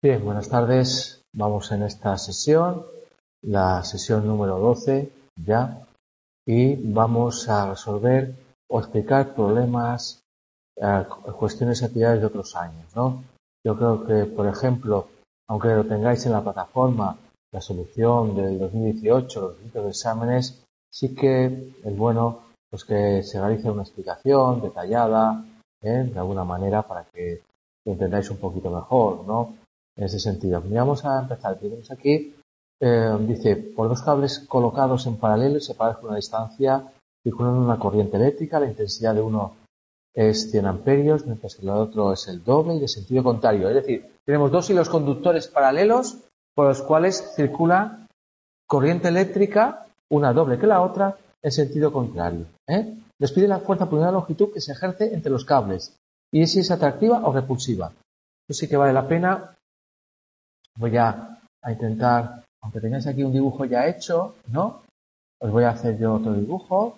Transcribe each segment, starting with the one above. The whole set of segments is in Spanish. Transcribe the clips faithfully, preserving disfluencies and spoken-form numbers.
Bien, buenas tardes. Vamos en esta sesión, la sesión número doce ya, y vamos a resolver o explicar problemas, eh, cuestiones y actividades de otros años, ¿no? Yo creo que, por ejemplo, aunque lo tengáis en la plataforma, la solución del dos mil dieciocho, los distintos exámenes, sí que es bueno pues que se realice una explicación detallada, ¿eh? De alguna manera para que lo entendáis un poquito mejor, ¿no? En ese sentido. Vamos a empezar. Tenemos aquí, eh, dice, por dos cables colocados en paralelo y separados por una distancia, circulan una corriente eléctrica, la intensidad de uno es cien amperios, mientras que el otro es el doble y de sentido contrario. Es decir, tenemos dos hilos conductores paralelos por los cuales circula corriente eléctrica, una doble que la otra, en sentido contrario. ¿eh? Les pide la fuerza por una longitud que se ejerce entre los cables y si es atractiva o repulsiva. Esto sí que vale la pena. Voy a, a intentar, aunque tengáis aquí un dibujo ya hecho, ¿no? Os voy a hacer yo otro dibujo.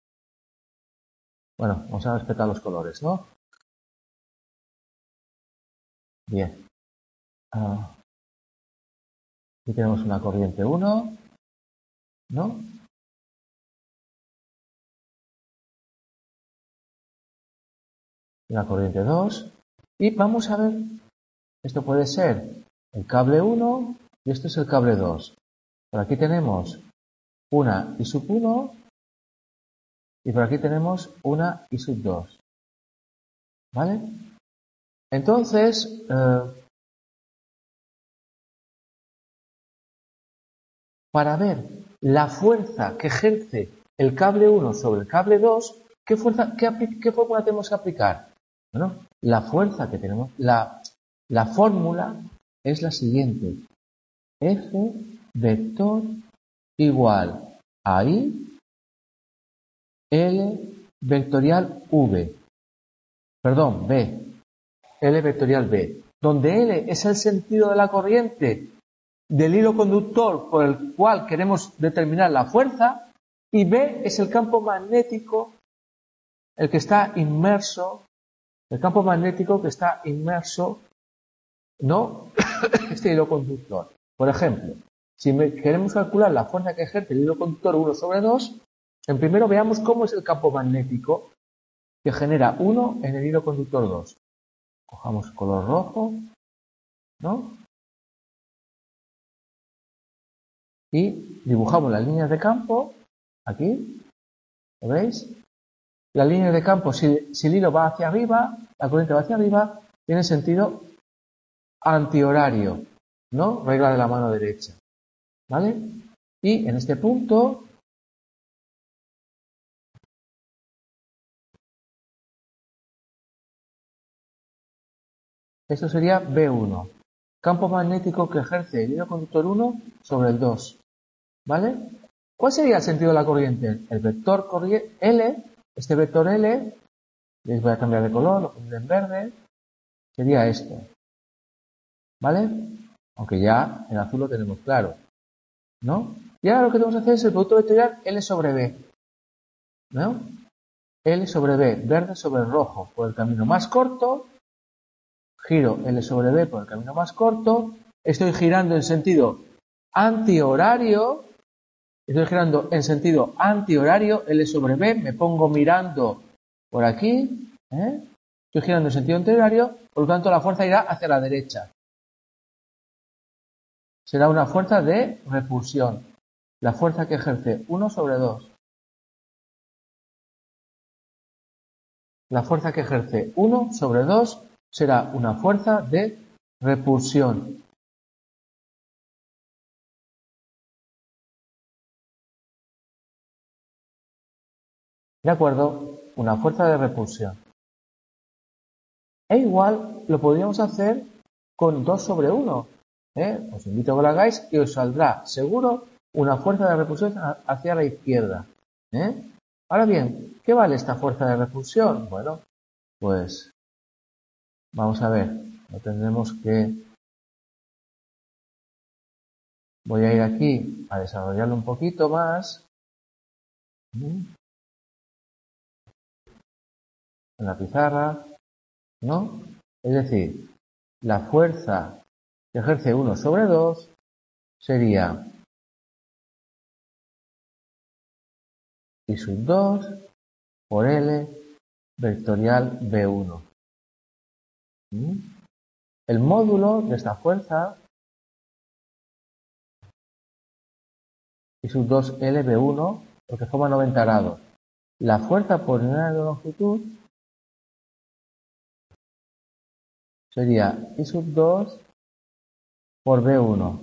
Bueno, vamos a respetar los colores, ¿no? Bien. Uh, aquí tenemos una corriente uno, ¿no? Una corriente dos. Y vamos a ver, esto puede ser el cable uno y esto es el cable dos. Por aquí tenemos una I sub uno y por aquí tenemos una I sub dos. ¿Vale? Entonces, eh, para ver la fuerza que ejerce el cable uno sobre el cable dos, ¿qué fuerza, qué, qué fórmula tenemos que aplicar? Bueno, la fuerza que tenemos, la, la fórmula es la siguiente. F vector igual a I L vectorial V. Perdón, B. L vectorial B. Donde L es el sentido de la corriente del hilo conductor por el cual queremos determinar la fuerza y B es el campo magnético, el que está inmerso, el campo magnético que está inmerso, ¿no? Este hilo conductor. Por ejemplo, si me, queremos calcular la fuerza que ejerce el hilo conductor uno sobre dos, en primero veamos cómo es el campo magnético que genera uno en el hilo conductor dos. Cojamos color rojo, ¿no? Y dibujamos las líneas de campo, aquí, ¿lo veis? Las líneas de campo, si, si el hilo va hacia arriba, la corriente va hacia arriba, tiene sentido antihorario, ¿no? Regla de la mano derecha, ¿vale? Y en este punto, esto sería B uno, campo magnético que ejerce el hilo conductor uno sobre el dos, ¿vale? ¿Cuál sería el sentido de la corriente? El vector corriente L, este vector L, les voy a cambiar de color, lo pondré en verde, sería esto, ¿vale? Aunque ya en azul lo tenemos claro, ¿no? Y ahora lo que tenemos que hacer es el producto vectorial L sobre B, ¿no? L sobre B, verde sobre rojo, por el camino más corto, giro L sobre B por el camino más corto, estoy girando en sentido antihorario, estoy girando en sentido antihorario, L sobre B, me pongo mirando por aquí, ¿eh? Estoy girando en sentido antihorario, por lo tanto la fuerza irá hacia la derecha. Será una fuerza de repulsión, la fuerza que ejerce uno sobre dos. La fuerza que ejerce uno sobre dos será una fuerza de repulsión. ¿De acuerdo? Una fuerza de repulsión. E igual lo podríamos hacer con dos sobre uno. ¿eh? Os invito a que lo hagáis y os saldrá seguro una fuerza de repulsión hacia la izquierda. ¿eh? Ahora bien, ¿qué vale esta fuerza de repulsión? Bueno, pues vamos a ver. Lo tendremos que... Voy a ir aquí a desarrollarlo un poquito más. En la pizarra, ¿no? Es decir, la fuerza que ejerce uno sobre dos sería I sub dos por L vectorial B uno. ¿Mm? El módulo de esta fuerza I sub dos L B uno, porque forma noventa grados. La fuerza por unidad de longitud sería I sub dos por B uno.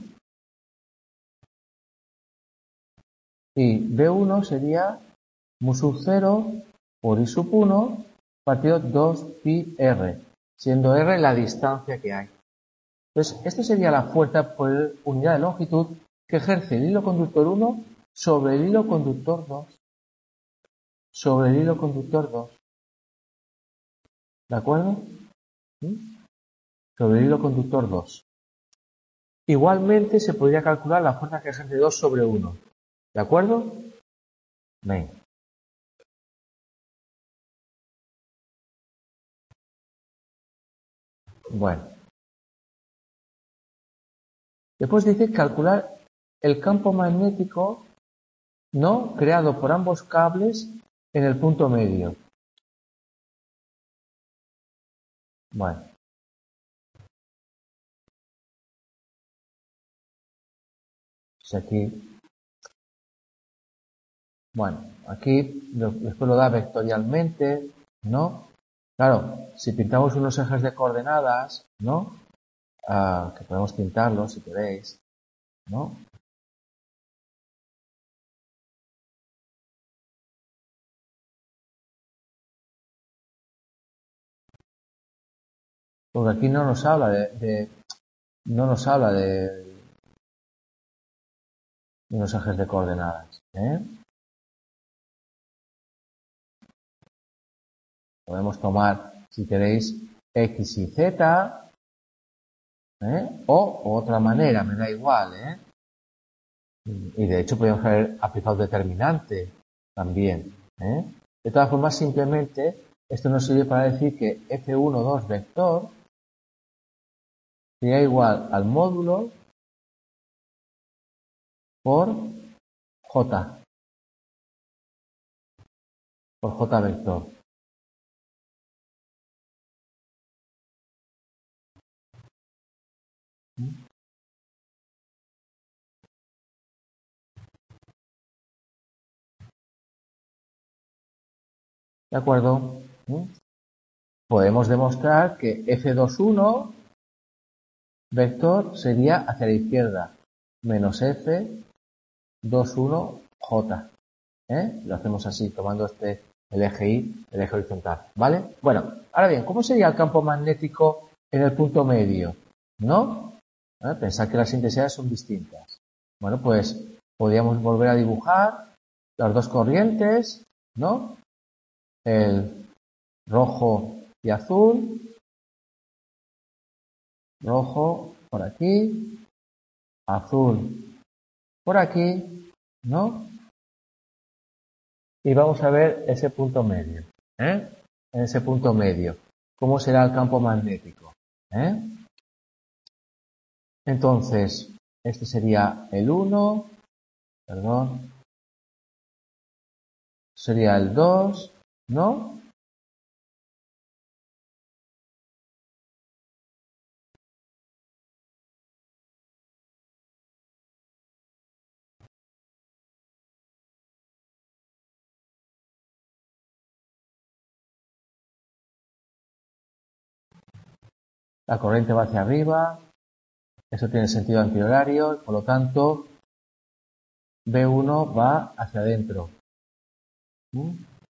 Y B uno sería mu sub cero por I sub uno partido dos pi R, siendo R la distancia que hay. Entonces, esta sería la fuerza por unidad de longitud que ejerce el hilo conductor uno sobre el hilo conductor dos. Sobre el hilo conductor dos. ¿De acuerdo? ¿Sí? Sobre el hilo conductor dos. Igualmente se podría calcular la fuerza que ejerce dos sobre uno. ¿De acuerdo? Venga. Bueno. Después dice calcular el campo magnético no creado por ambos cables en el punto medio. Bueno. Pues aquí. Bueno, aquí después lo da vectorialmente, ¿no? Claro, si pintamos unos ejes de coordenadas, ¿no? Ah, que podemos pintarlos si queréis, ¿no? Porque aquí no nos habla de, de no nos habla de, de unos ejes de coordenadas, ¿eh? Podemos tomar, si queréis, X y Z, ¿eh? O otra manera, me da igual, ¿eh? Y de hecho podemos haber aplicado determinante también, ¿eh? De todas formas, simplemente esto nos sirve para decir que F uno dos vector sería igual al módulo por J, por J vector. ¿De acuerdo? ¿Mm? Podemos demostrar que F dos uno vector sería hacia la izquierda, menos F dos uno J. ¿Eh? Lo hacemos así, tomando este, el eje Y, el eje horizontal, ¿vale? Bueno, ahora bien, ¿cómo sería el campo magnético en el punto medio? ¿No? ¿Eh? Pensad que las intensidades son distintas. Bueno, pues podríamos volver a dibujar las dos corrientes, ¿no? El rojo y azul. Rojo por aquí, azul por aquí, ¿no? Y vamos a ver ese punto medio, ¿eh? En ese punto medio, ¿cómo será el campo magnético? ¿Eh? Entonces, este sería el uno, perdón, sería el dos, ¿no? La corriente va hacia arriba, eso tiene sentido antihorario, por lo tanto, B uno va hacia adentro. ¿Mm?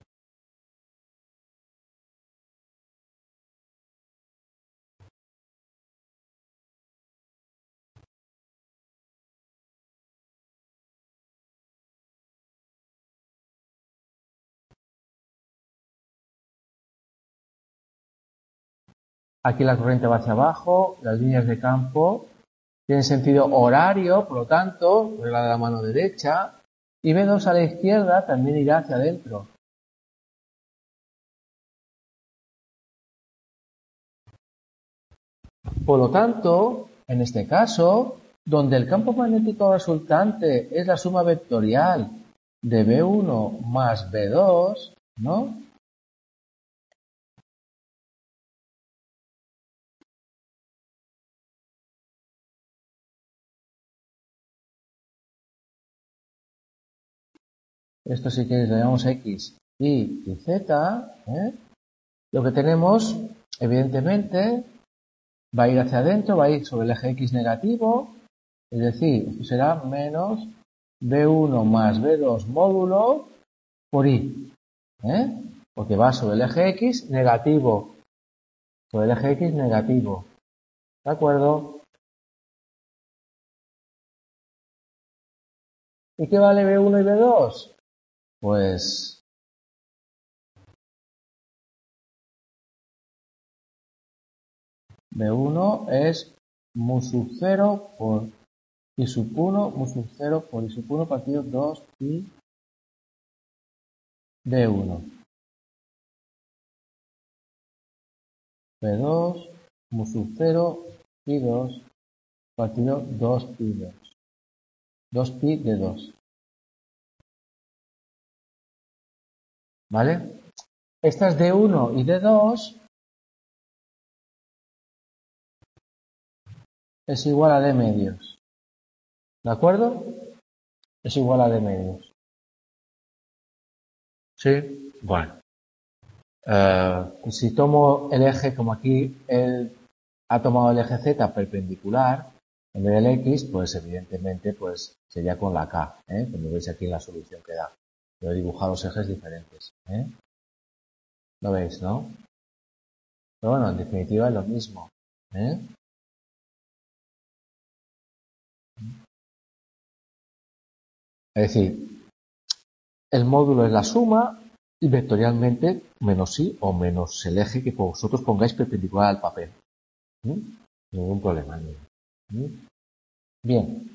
Aquí la corriente va hacia abajo, las líneas de campo tienen sentido horario, por lo tanto, regla de la mano derecha, y B dos a la izquierda también irá hacia adentro. Por lo tanto, en este caso, donde el campo magnético resultante es la suma vectorial de B uno más B dos, ¿no? Esto si queréis le llamamos X, Y y Z, ¿eh? Lo que tenemos, evidentemente, va a ir hacia adentro, va a ir sobre el eje X negativo, es decir, esto será menos B uno más B dos módulo por Y, ¿eh? Porque va sobre el eje X negativo, sobre el eje X negativo, ¿de acuerdo? ¿Y qué vale B uno y B dos? Pues B uno es mu sub cero por I sub uno, mu sub cero por I sub uno partido dos pi B uno. B dos, mu sub cero, pi dos partido dos pi dos. dos pi de dos. ¿Vale? Estas D uno y D dos es igual a D medios. ¿De acuerdo? Es igual a D medios. ¿Sí? Bueno. Uh, si tomo el eje, como aquí él ha tomado el eje Z perpendicular en vez del X, pues evidentemente pues sería con la K, ¿eh? Como veis aquí en la solución que da. Yo he dibujado dos ejes diferentes, ¿eh? ¿Lo veis, no? Pero bueno, en definitiva es lo mismo, ¿eh? Es decir, el módulo es la suma y vectorialmente menos I o menos el eje que vosotros pongáis perpendicular al papel. ¿Mm? Ningún problema. ¿Mm? Bien.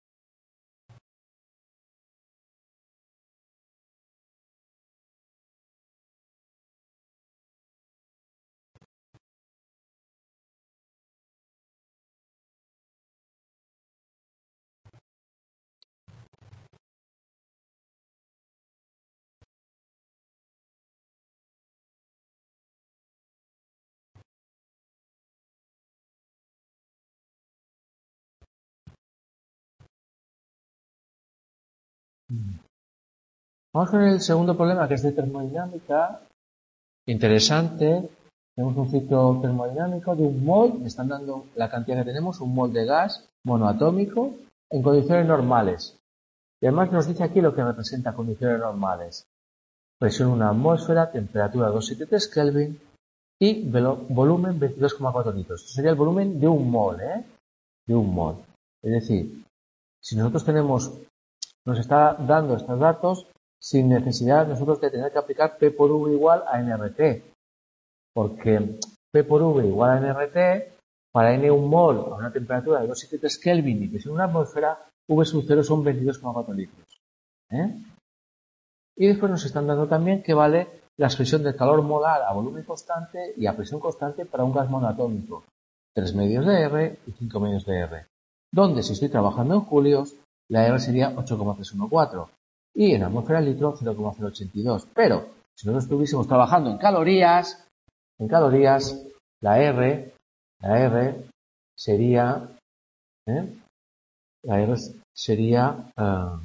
Vamos con el segundo problema, que es de termodinámica. Interesante. Tenemos un ciclo termodinámico de un mol. Me están dando la cantidad que tenemos, un mol de gas monoatómico en condiciones normales. Y además nos dice aquí lo que representa condiciones normales. Presión una atmósfera, temperatura doscientos setenta y tres Kelvin y volumen veintidós coma cuatro litros. Esto sería el volumen de un mol, ¿eh? De un mol. Es decir, si nosotros tenemos, nos está dando estos datos sin necesidad nosotros de tener que aplicar P por V igual a N R T. Porque P por V igual a N R T, para N un mol a una temperatura de doscientos setenta y tres Kelvin y que es una atmósfera, V sub cero son veintidós coma cuatro litros. ¿Eh? Y después nos están dando también que vale la expresión del calor molar a volumen constante y a presión constante para un gas monoatómico. tres medios de R y cinco medios de R. Donde si estoy trabajando en julios, la R sería ocho coma trescientos catorce y en atmósfera litro cero coma cero ochenta y dos. Pero si nosotros estuviésemos trabajando en calorías, en calorías, la R, la R sería, ¿eh? la R sería uh,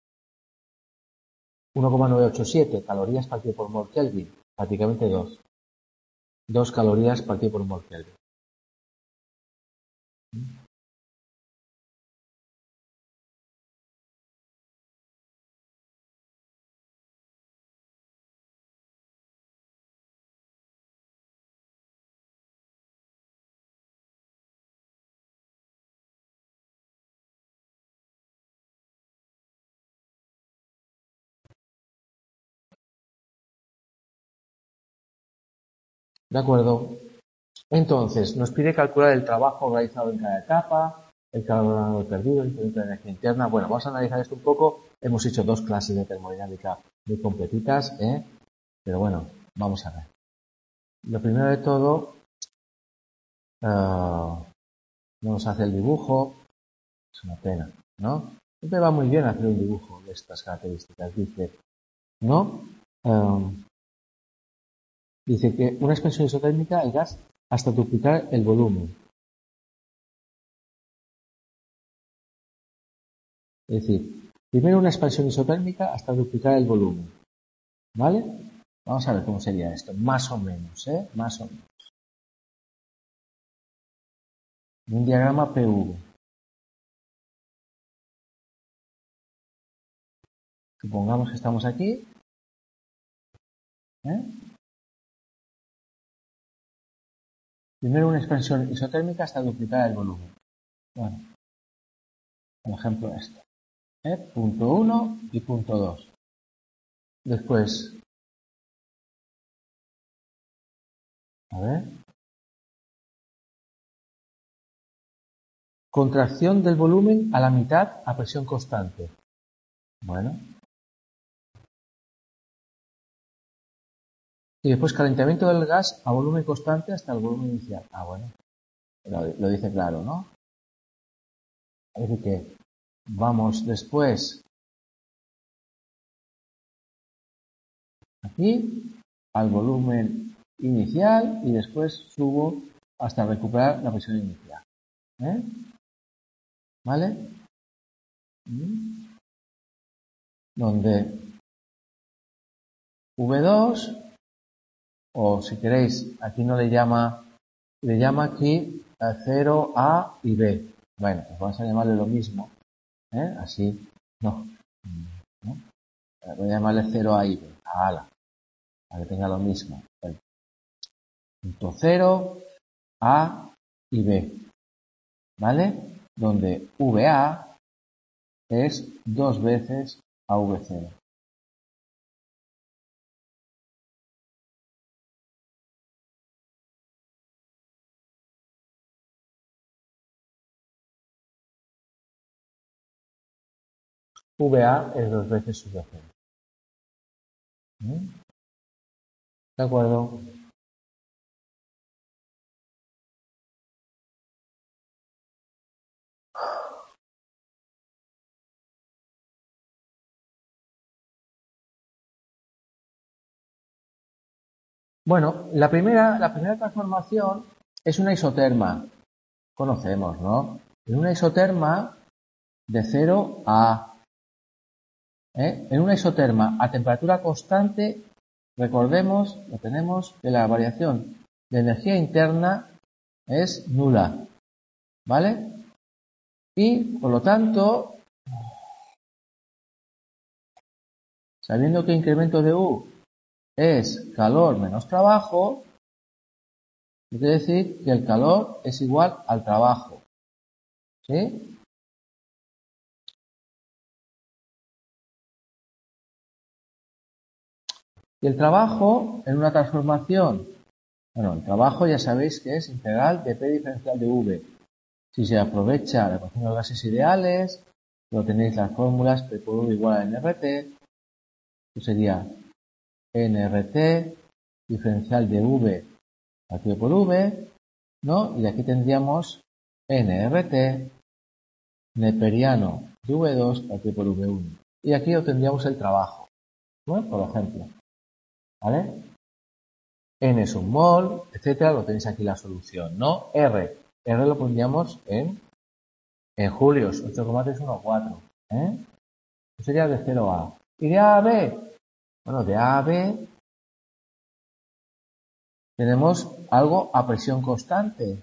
uno coma novecientos ochenta y siete calorías partido por mol Kelvin, prácticamente dos. dos calorías partido por mol Kelvin. ¿De acuerdo? Entonces, nos pide calcular el trabajo realizado en cada etapa, el calor ganado perdido, el incremento de energía interna. Bueno, vamos a analizar esto un poco. Hemos hecho dos clases de termodinámica muy completitas, ¿eh? Pero bueno, vamos a ver. Lo primero de todo, uh, no nos hace el dibujo, es una pena, ¿no? Siempre va muy bien hacer un dibujo de estas características. Dice, ¿no? Um, dice que una expansión isotérmica el gas hasta duplicar el volumen. Es decir, primero una expansión isotérmica hasta duplicar el volumen. ¿Vale? Vamos a ver cómo sería esto. Más o menos, ¿eh? Más o menos. Un diagrama P V. Supongamos que estamos aquí. ¿eh? Primero una expansión isotérmica hasta duplicar el volumen. Bueno, por ejemplo esto. ¿eh? Punto uno y punto dos. Después, a ver. Contracción del volumen a la mitad a presión constante. Bueno. Y después calentamiento del gas a volumen constante hasta el volumen inicial. Ah, bueno. Lo, lo dice claro, ¿no? Es decir que vamos después aquí al volumen inicial y después subo hasta recuperar la presión inicial. ¿eh? ¿Vale? Donde V dos, o si queréis, aquí no le llama, le llama aquí a cero, A y B. Bueno, pues vamos a llamarle lo mismo. ¿eh? Así, no. ¿no? Voy a llamarle cero, A y B. Ala, para que tenga lo mismo. Bueno. Punto cero, A y B. ¿Vale? Donde V A es dos veces a V cero. V A es dos veces V cero. ¿Mm? ¿De acuerdo? Bueno, la primera, la primera transformación es una isoterma. Conocemos, ¿no? En una isoterma de cero a... ¿eh? En una isoterma a temperatura constante, recordemos, lo tenemos, que la variación de energía interna es nula. ¿Vale? Y, por lo tanto, sabiendo que incremento de U es calor menos trabajo, quiere decir que el calor es igual al trabajo. ¿Sí? Y el trabajo en una transformación, bueno, el trabajo ya sabéis que es integral de P diferencial de V. Si se aprovecha la ecuación de los gases ideales, lo tenéis las fórmulas P por V igual a N R T, que sería N R T diferencial de V partido por V, ¿no? Y aquí tendríamos N R T neperiano de V dos partido por V uno. Y aquí obtendríamos el trabajo, ¿no? Por ejemplo. ¿Vale? N es un mol, etcétera, lo tenéis aquí la solución, ¿no? R. R lo pondríamos en, en julios, ocho coma trescientos catorce, ¿eh? Eso sería de cero a. ¿Y de A a B? Bueno, de A a B tenemos algo a presión constante.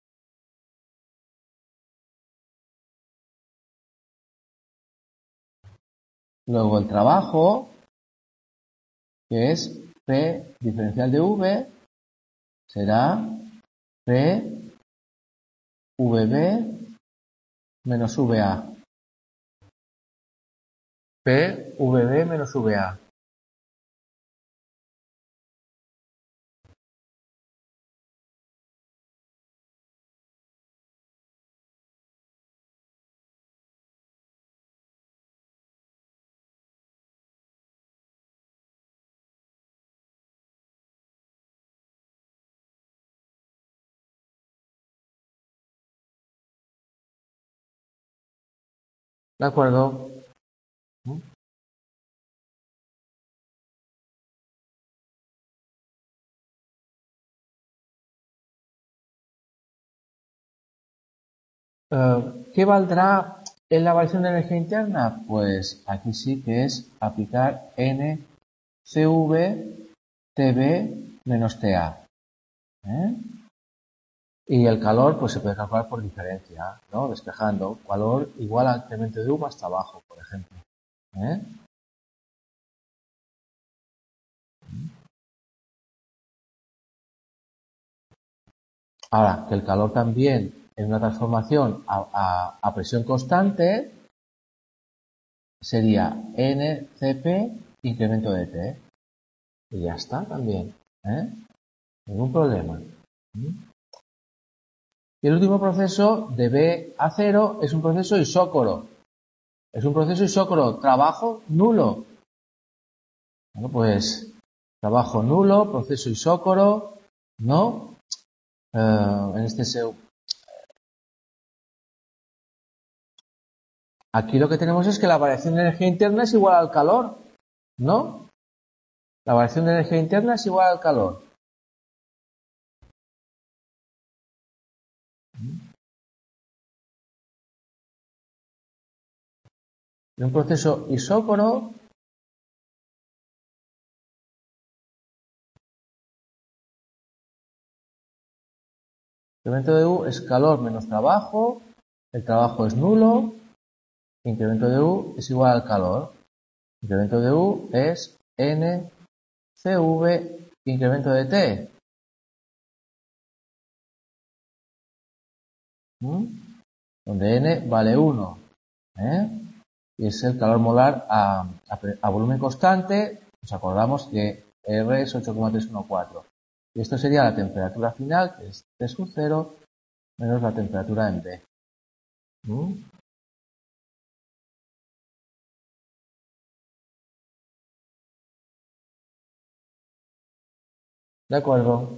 Luego el trabajo, que es P diferencial de V, será P V B menos V A. P V B menos V A. ¿De acuerdo? ¿Mm? Eh, ¿qué valdrá en la variación de energía interna? Pues aquí sí que es aplicar N C V T B menos T A. ¿eh? Y el calor pues se puede calcular por diferencia, ¿no? Despejando. Calor igual al incremento de U más trabajo, por ejemplo. ¿eh? Ahora, que el calor también en una transformación a, a, a presión constante sería N C P incremento de T. Y ya está también. ¿eh? Ningún problema. ¿Mm? Y el último proceso de B a cero es un proceso isócoro. Es un proceso isócoro. Trabajo nulo. Bueno, pues trabajo nulo, proceso isócoro, ¿no? Eh, en este se... Aquí lo que tenemos es que la variación de energía interna es igual al calor, ¿no? La variación de energía interna es igual al calor. En un proceso isócoro, el incremento de U es calor menos trabajo, el trabajo es nulo, incremento de U es igual al calor. Incremento de U es N C V incremento de T. ¿Mm? Donde N vale uno. ¿eh? Y es el calor molar a, a, a volumen constante. Nos acordamos que R es ocho coma trescientos catorce. Y esto sería la temperatura final, que es T sub cero, menos la temperatura en B. ¿Mm? ¿De acuerdo?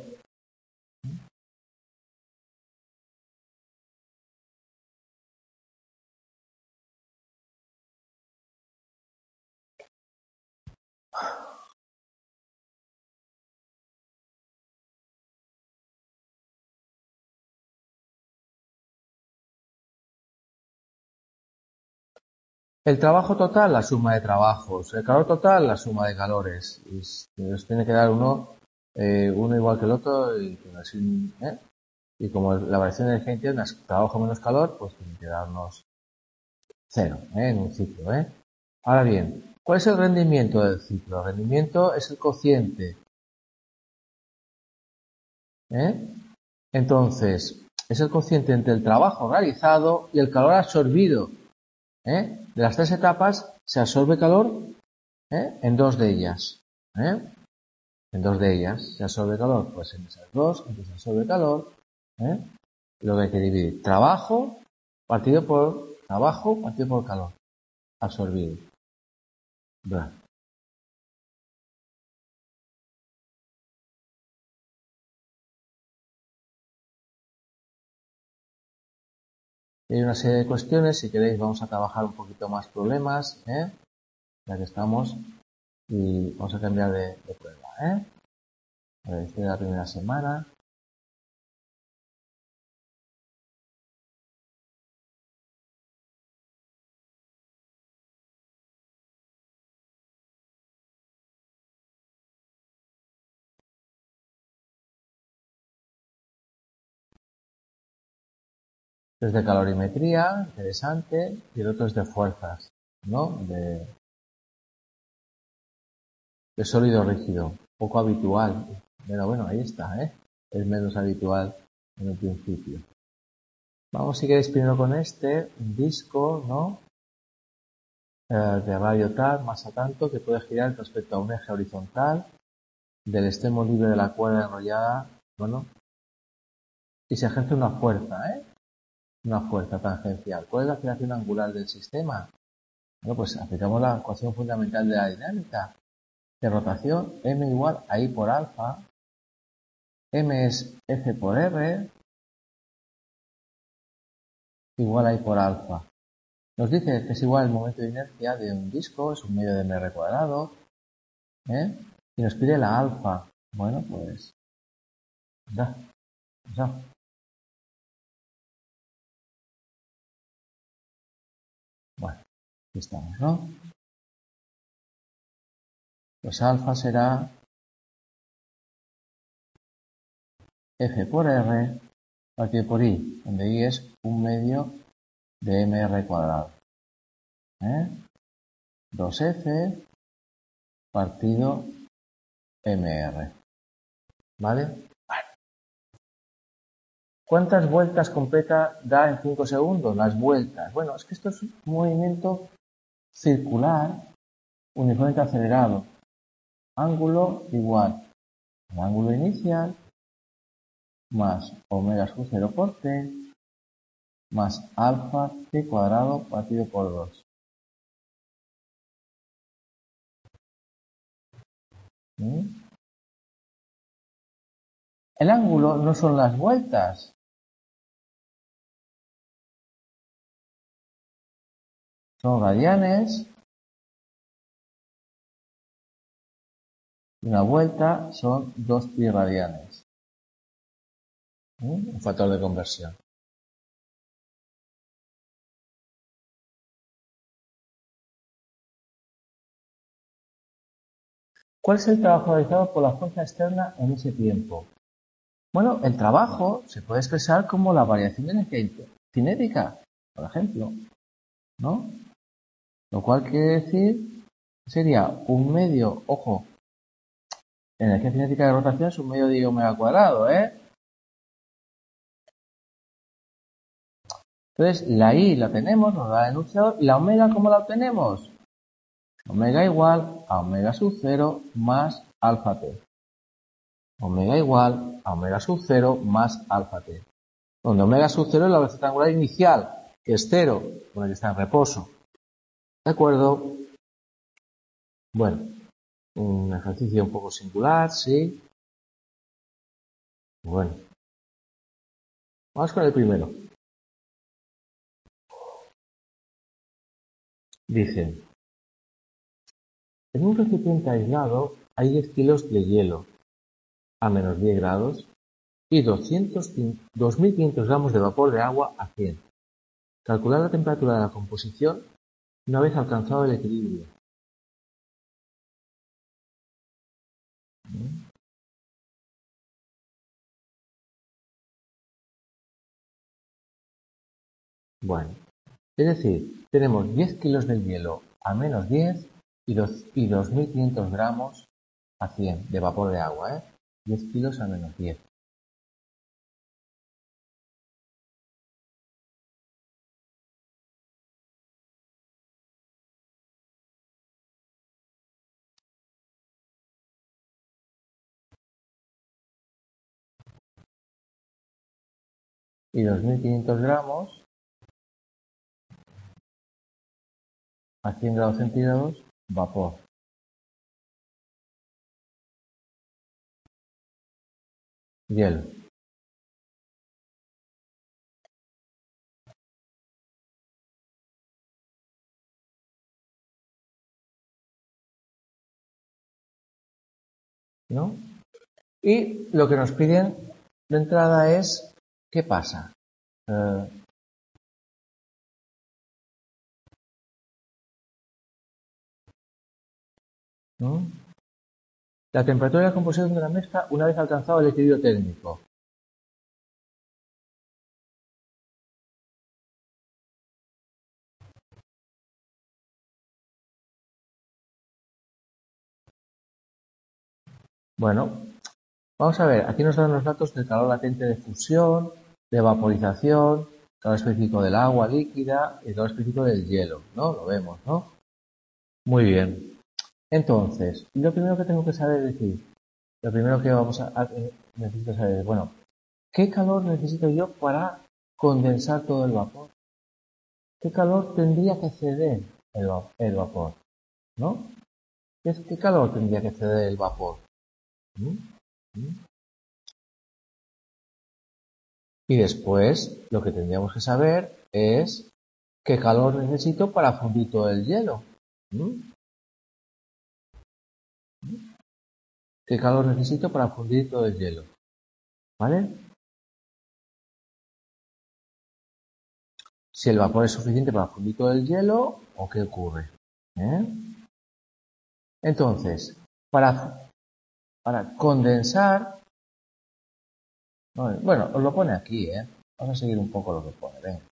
El trabajo total, la suma de trabajos. El calor total, la suma de calores. Y nos tiene que dar uno, eh, uno igual que el otro. Y, así, ¿eh? y como la variación de energía interna es trabajo menos calor, pues tiene que darnos cero ¿eh? en un ciclo. ¿eh? Ahora bien, ¿cuál es el rendimiento del ciclo? El rendimiento es el cociente. ¿eh? Entonces, es el cociente entre el trabajo realizado y el calor absorbido. ¿eh? De las tres etapas se absorbe calor ¿eh? en dos de ellas. ¿eh? En dos de ellas se absorbe calor, pues en esas dos, en que se absorbe calor, ¿eh? lo que hay que dividir. Trabajo partido por trabajo partido por calor absorbido. Bla. Hay una serie de cuestiones, si queréis vamos a trabajar un poquito más problemas, ¿eh? ya que estamos, y vamos a cambiar de, de prueba. ¿eh? A ver, esta es la primera semana. Es de calorimetría, interesante, y el otro es de fuerzas, ¿no? De, de sólido rígido, poco habitual. Pero bueno, ahí está, ¿eh? Es menos habitual en el principio. Vamos, si queréis, primero con este, un disco, ¿no? Eh, de radio tal, masa tanto, que puede girar respecto a un eje horizontal del extremo libre de la cuerda enrollada, bueno, y se ejerce una fuerza, ¿eh? Una fuerza tangencial. ¿Cuál es la aceleración angular del sistema? Bueno, pues aplicamos la ecuación fundamental de la dinámica de rotación, m igual a i por alfa, m es f por r, igual a i por alfa. Nos dice que es igual el momento de inercia de un disco, es un medio de mr cuadrado, ¿eh? Y nos pide la alfa. Bueno, pues ya, ya. Bueno, aquí estamos, ¿no? Pues alfa será F por R partido por I, donde I es un medio de mr cuadrado. ¿Eh? dos F partido mr. ¿Vale? Vale. ¿Cuántas vueltas completa da en cinco segundos? Las vueltas. Bueno, es que esto es un movimiento circular uniformemente acelerado. Ángulo igual al ángulo inicial más omega sub cero por t más alfa t cuadrado partido por dos. ¿Mm? El ángulo no son las vueltas. Son radianes. Y una vuelta son dos pi radianes. ¿Mm? Un factor de conversión. ¿Cuál es el trabajo realizado por la fuerza externa en ese tiempo? Bueno, el trabajo se puede expresar como la variación de energía cinética, por ejemplo, ¿no? Lo cual quiere decir sería un medio, ojo, energía cinética de rotación es un medio de omega cuadrado, ¿eh? Entonces, la I la tenemos, nos da el enunciado, y la omega, ¿cómo la obtenemos? Omega igual a omega sub cero más alfa t. Omega igual a omega sub cero más alfa t. Donde omega sub cero es la velocidad angular inicial, que es cero, con el que está en reposo. ¿De acuerdo? Bueno, un ejercicio un poco singular, sí. Bueno, vamos con el primero. Dice, en un recipiente aislado hay diez kilos de hielo a menos diez grados y doscientos, dos mil quinientos gramos de vapor de agua a cien. Calcular la temperatura de la composición una vez alcanzado el equilibrio. Bueno, es decir, tenemos diez kilos de hielo a menos diez y, y dos mil quinientos gramos a cien de vapor de agua, ¿eh? diez kilos a menos diez. Y dos mil quinientos gramos a cien grados centígrados, vapor. Hielo. ¿No? Y lo que nos piden de entrada es, ¿qué pasa? Eh, ¿no? La temperatura de la composición de la mezcla una vez alcanzado el equilibrio térmico. Bueno, vamos a ver, aquí nos dan los datos del calor latente de fusión, de vaporización, calor específico del agua líquida y calor específico del hielo, ¿no? Lo vemos, ¿no? Muy bien. Entonces, lo primero que tengo que saber es decir, lo primero que vamos a, a necesito saber es, bueno, ¿qué calor necesito yo para condensar todo el vapor? ¿Qué calor tendría que ceder el, el vapor? ¿No? ¿Qué, ¿Qué calor tendría que ceder el vapor? ¿Mm? ¿Mm? Y después lo que tendríamos que saber es ¿Qué calor necesito para fundir todo el hielo? ¿Mm? ¿Qué calor necesito para fundir todo el hielo? ¿Vale? Si el vapor es suficiente para fundir todo el hielo, ¿o qué ocurre? ¿Eh? Entonces, para, para condensar, bueno, os lo pone aquí, ¿eh? Vamos a seguir un poco lo que pone, venga.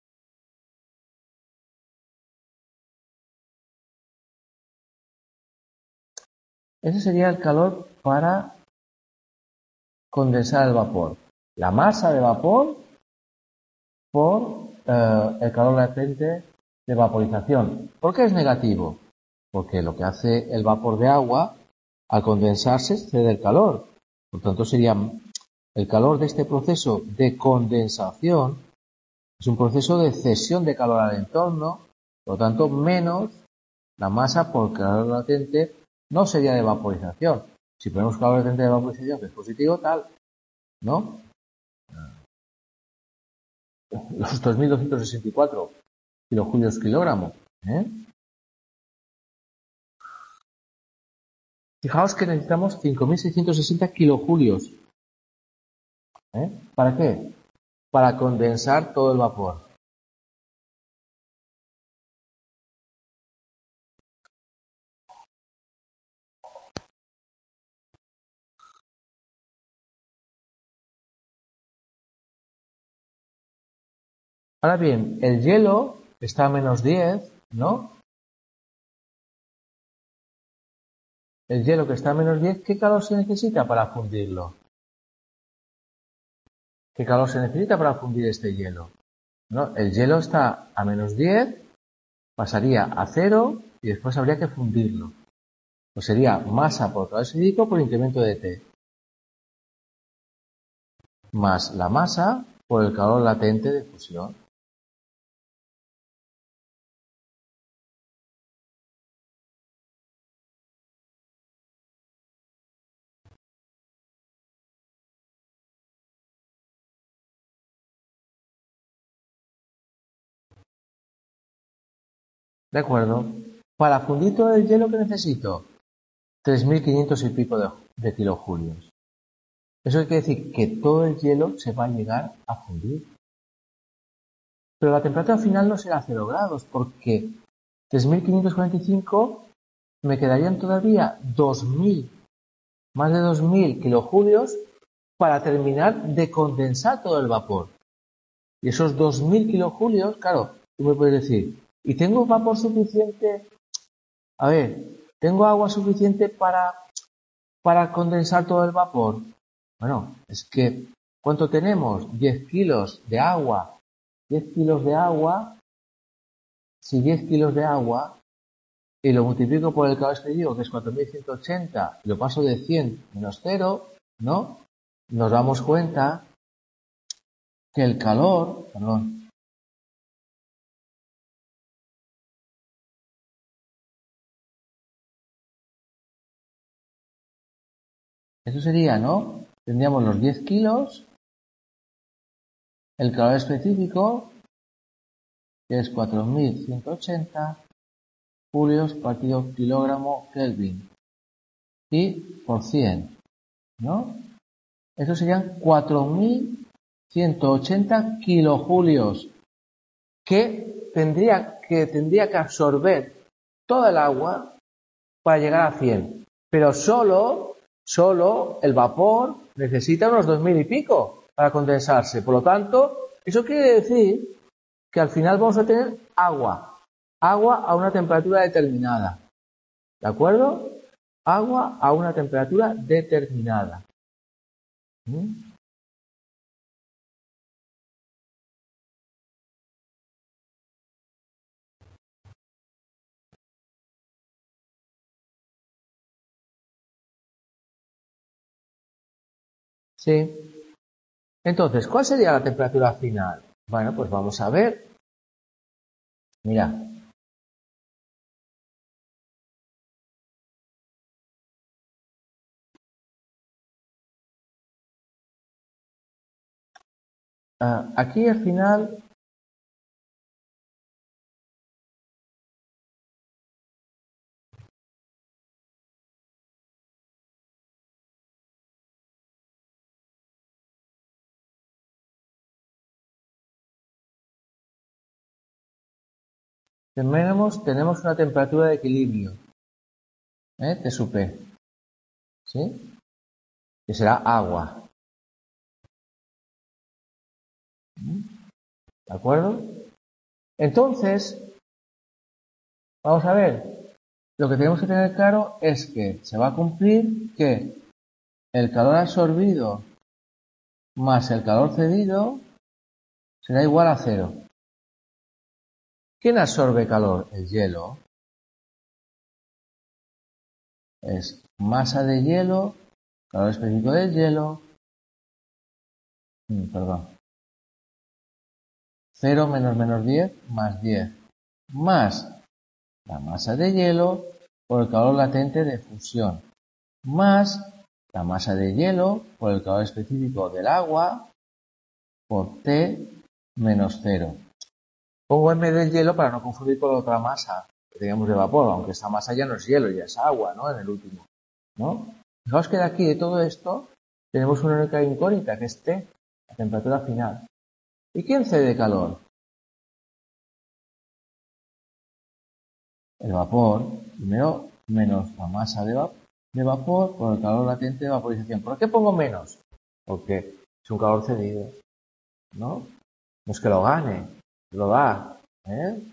Ese sería el calor para condensar el vapor. La masa de vapor por eh, el calor latente de vaporización. ¿Por qué es negativo? Porque lo que hace el vapor de agua, al condensarse, cede el calor. Por tanto, sería el calor de este proceso de condensación, es un proceso de cesión de calor al entorno, por lo tanto, menos la masa por calor latente no sería de vaporización. Si ponemos calor latente de vaporización, que es positivo, tal, ¿no? Los dos mil doscientos sesenta y cuatro kilojulios kilogramo. ¿eh? Fijaos que necesitamos cinco mil seiscientos sesenta kilojulios. ¿eh? ¿Para qué? Para condensar todo el vapor. Ahora bien, el hielo está a menos diez, ¿no? El hielo que está a menos diez, ¿qué calor se necesita para fundirlo? ¿Qué calor se necesita para fundir este hielo? ¿No? El hielo está a menos diez, pasaría a cero y después habría que fundirlo. Pues sería masa por calor específico por incremento de T. Más la masa por el calor latente de fusión. ¿De acuerdo? Para fundir todo el hielo, ¿qué necesito? tres mil quinientos y pico de, de kilojulios. Eso quiere decir que todo el hielo se va a llegar a fundir. Pero la temperatura final no será cero grados, porque tres mil quinientos cuarenta y cinco me quedarían todavía dos mil, más de dos mil kilojulios para terminar de condensar todo el vapor. Y esos dos mil kilojulios, claro, tú me puedes decir, ¿y tengo vapor suficiente? A ver, ¿tengo agua suficiente para, para condensar todo el vapor? Bueno, es que, ¿cuánto tenemos? diez kilos de agua. diez kilos de agua, si diez kilos de agua, y lo multiplico por el calor expedido, que es cuatro mil ciento ochenta, y lo paso de cien menos cero, ¿no? Nos damos cuenta que el calor, perdón, eso sería, ¿no? Tendríamos los diez kilos, el calor específico, que es cuatro mil ciento ochenta julios partido kilogramo Kelvin, y por cien, ¿no? Eso serían cuatro mil ciento ochenta kilojulios que tendría que, tendría que absorber toda el agua para llegar a cien. Pero solo, solo el vapor necesita unos dos mil y pico para condensarse. Por lo tanto, eso quiere decir que al final vamos a tener agua. Agua a una temperatura determinada. ¿De acuerdo? Agua a una temperatura determinada. ¿Mm? Sí. Entonces, ¿cuál sería la temperatura final? Bueno, pues vamos a ver. Mira, uh, aquí al final tenemos, tenemos una temperatura de equilibrio, ¿eh? T sub P, ¿sí? Que será agua. ¿De acuerdo? Entonces, vamos a ver, lo que tenemos que tener claro es que se va a cumplir que el calor absorbido más el calor cedido será igual a cero. ¿Quién absorbe calor? El hielo. Es masa de hielo, calor específico del hielo, mm, perdón, cero menos menos diez más diez, más la masa de hielo por el calor latente de fusión, más la masa de hielo por el calor específico del agua por T menos cero. Pongo M del hielo para no confundir con la otra masa que teníamos de vapor, aunque esta masa ya no es hielo, ya es agua, ¿no? En el último, ¿no? Fijaos que de aquí, de todo esto, tenemos una única incógnita, que es T, la temperatura final. ¿Y quién cede calor? El vapor, primero, menos la masa de, va de vapor por el calor latente de vaporización. ¿Por qué pongo menos? Porque es un calor cedido, ¿no? No es que lo gane, lo da, ¿eh?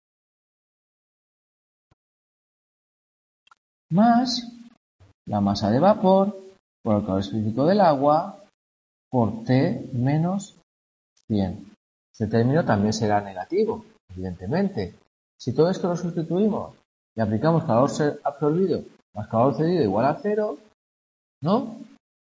Más la masa de vapor por el calor específico del agua por T menos cien. Este término también será negativo, evidentemente. Si todo esto lo sustituimos y aplicamos calor absorbido más calor cedido igual a cero, ¿no?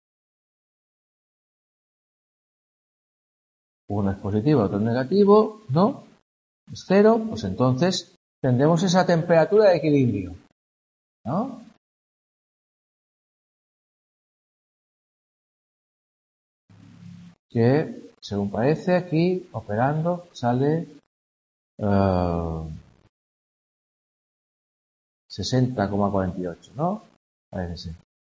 Uno es positivo, otro es negativo, ¿no? Es cero, pues entonces tendremos esa temperatura de equilibrio, ¿no? Que, según parece aquí, operando, sale uh, sesenta coma cuarenta y ocho, ¿no? Parece ser.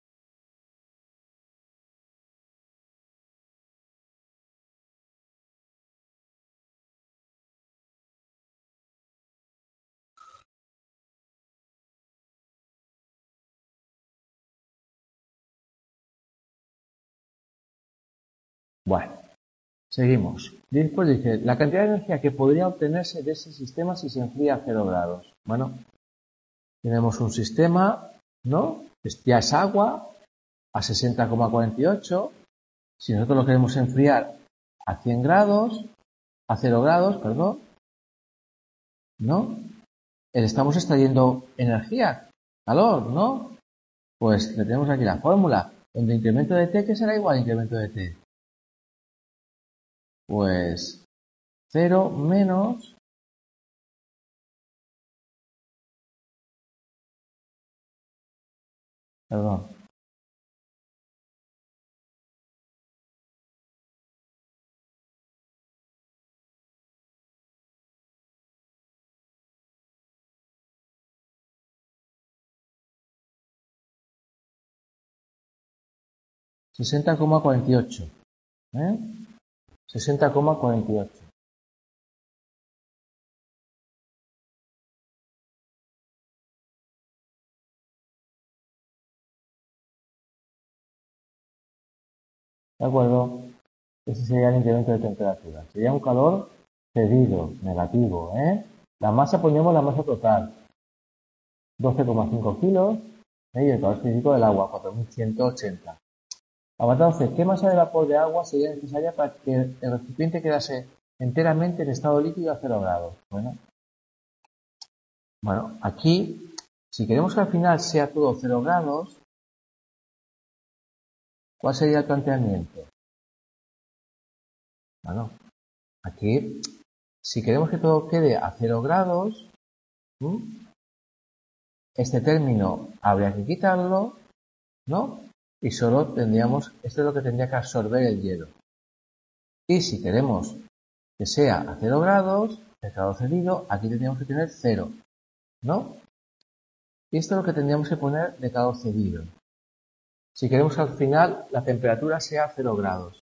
Bueno, seguimos. Después dice, la cantidad de energía que podría obtenerse de ese sistema si se enfría a cero grados. Bueno, tenemos un sistema, ¿no? Ya es agua a sesenta coma cuarenta y ocho. Si nosotros lo queremos enfriar a cien grados, a cero grados, perdón, ¿no? Le estamos extrayendo energía, calor, ¿no? Pues le tenemos aquí la fórmula, donde incremento de T, ¿qué será igual a incremento de T? Pues cero menos perdón, sesenta coma cuarenta y ocho, ¿eh? sesenta coma cuarenta y ocho. ¿De acuerdo? Ese sería el incremento de temperatura. Sería un calor cedido, negativo, ¿eh? La masa, ponemos la masa total, doce coma cinco kilos, ¿eh? Y el calor específico del agua, cuatro mil ciento ochenta. Ahora, entonces, ¿qué masa de vapor de agua sería necesaria para que el recipiente quedase enteramente en estado líquido a cero grados? Bueno, bueno, aquí, si queremos que al final sea todo cero grados, ¿cuál sería el planteamiento? Bueno, aquí, si queremos que todo quede a cero grados, ¿sí? Este término habría que quitarlo, ¿no? Y solo tendríamos, esto es lo que tendría que absorber el hielo. Y si queremos que sea a cero grados, el calor cedido, aquí tendríamos que tener cero, ¿no? Y esto es lo que tendríamos que poner de calor cedido. Si queremos que al final la temperatura sea cero grados.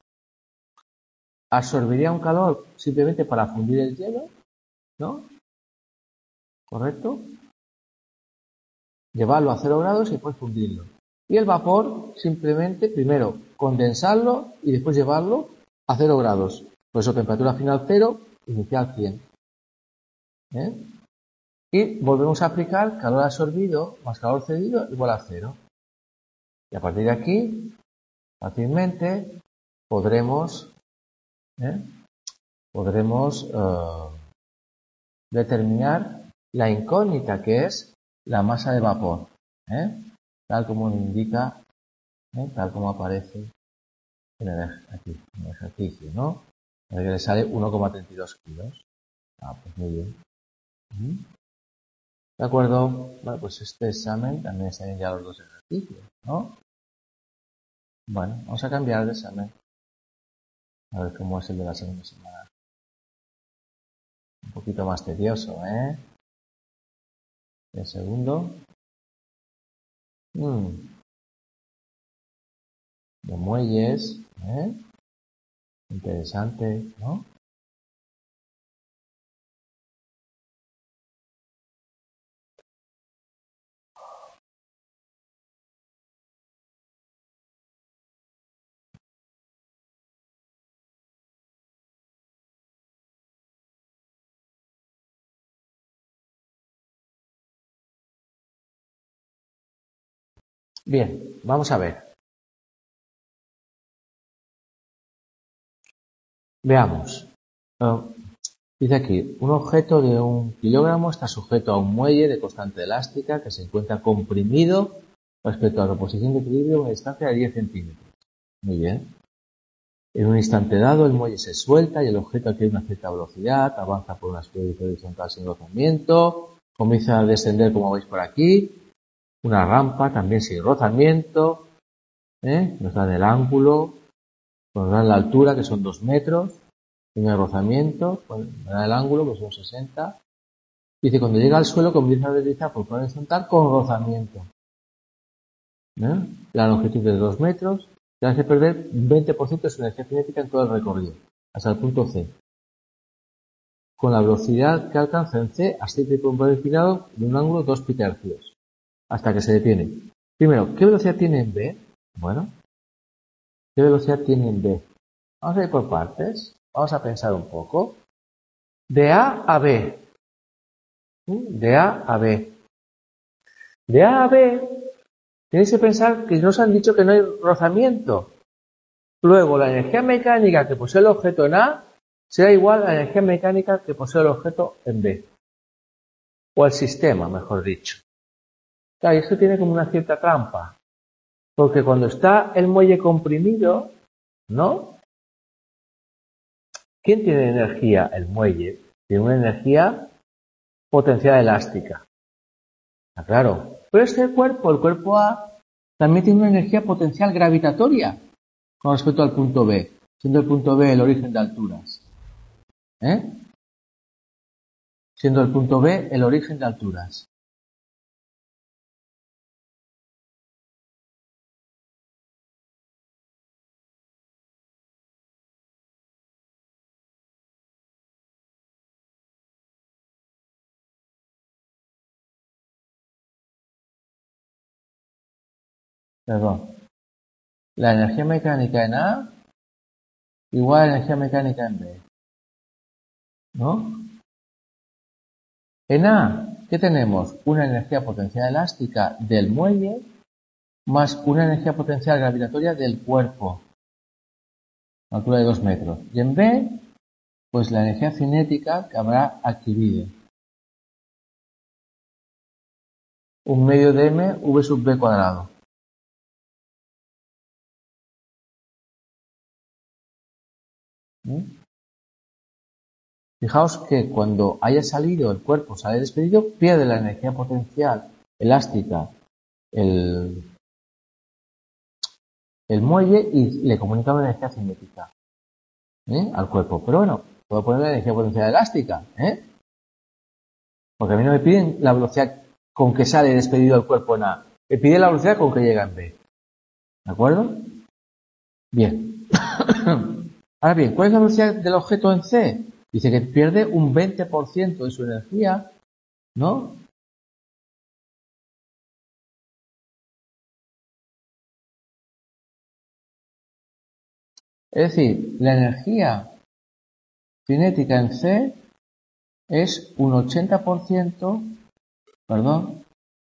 Absorbería un calor simplemente para fundir el hielo, ¿no? ¿correcto? Llevarlo a cero grados y después fundirlo. Y el vapor, simplemente, primero condensarlo y después llevarlo a cero grados. Por eso temperatura final cero, inicial cien. ¿Eh? Y volvemos a aplicar calor absorbido más calor cedido igual a cero. Y a partir de aquí, fácilmente, podremos, ¿eh? podremos eh, determinar la incógnita que es la masa de vapor, ¿eh? tal como nos indica, ¿eh? tal como aparece en el, aquí, en el ejercicio, ¿no? En el que le sale uno coma treinta y dos kilos. Ah, pues muy bien. ¿Mm? De acuerdo. Bueno, pues este examen también están ya los dos ejercicios, ¿no? Bueno, vamos a cambiar de examen. A ver cómo es el de la segunda semana. Un poquito más tedioso, ¿eh? El segundo. Mm. De muelles, ¿eh? Interesante, ¿no? Bien, vamos a ver. Veamos. Uh, dice aquí, un objeto de un kilogramo está sujeto a un muelle de constante elástica que se encuentra comprimido respecto a la posición de equilibrio a una distancia de diez centímetros. Muy bien. En un instante dado, el muelle se suelta y el objeto adquiere una cierta velocidad, avanza por una superficie horizontal sin rozamiento, comienza a descender, como veis por aquí, una rampa también sin rozamiento, ¿eh? Nos dan el ángulo, nos dan la altura, que son dos metros, sin el rozamiento, nos dan el ángulo, que son sesenta. Dice, cuando llega al suelo, comienza a deslizar por plano horizontal con rozamiento. ¿Eh? La longitud de dos metros, te hace perder un veinte por ciento de su energía cinética en todo el recorrido, hasta el punto C. Con la velocidad que alcanza en C, asciende por un plano inclinado de un ángulo de dos pi tercios, hasta que se detiene. Primero, ¿qué velocidad tiene en B? Bueno, ¿qué velocidad tiene en B? Vamos a ir por partes, vamos a pensar un poco. De A a B. De A a B. De A a B, tenéis que pensar que nos han dicho que no hay rozamiento. Luego, la energía mecánica que posee el objeto en A será igual a la energía mecánica que posee el objeto en B. O el sistema, mejor dicho. Claro, y esto tiene como una cierta trampa. Porque cuando está el muelle comprimido, ¿no? ¿Quién tiene energía? El muelle. Tiene una energía potencial elástica. Ah, claro. Pero este cuerpo, el cuerpo A, también tiene una energía potencial gravitatoria con respecto al punto B, siendo el punto B el origen de alturas. ¿Eh? Siendo el punto B el origen de alturas. Perdón. La energía mecánica en A igual a la energía mecánica en B. ¿No? En A, ¿qué tenemos? Una energía potencial elástica del muelle más una energía potencial gravitatoria del cuerpo, a altura de dos metros. Y en B, pues la energía cinética que habrá adquirido. Un medio de M, V sub B cuadrado. ¿Mm? Fijaos que cuando haya salido el cuerpo, sale despedido, pierde la energía potencial elástica el, el muelle y le comunica una energía cinética, ¿eh? al cuerpo. Pero bueno, puedo poner la energía potencial elástica, ¿eh? Porque a mí no me piden la velocidad con que sale despedido el cuerpo en A. Me pide la velocidad con que llega en B. ¿De acuerdo? Bien. Ahora bien, ¿cuál es la velocidad del objeto en C? Dice que pierde un veinte por ciento de su energía ¿no? Es decir, la energía cinética en C es un ochenta por ciento, perdón,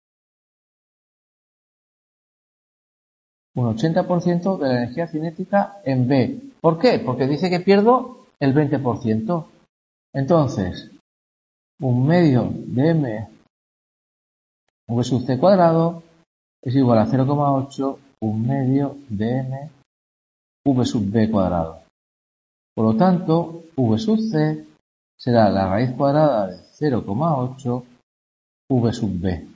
un ochenta por ciento de la energía cinética en B. ¿Por qué? Porque dice que pierdo el veinte por ciento. Entonces, un medio de M V sub C cuadrado es igual a cero coma ocho, un medio de M V sub B cuadrado. Por lo tanto, V sub C será la raíz cuadrada de cero coma ocho V sub B.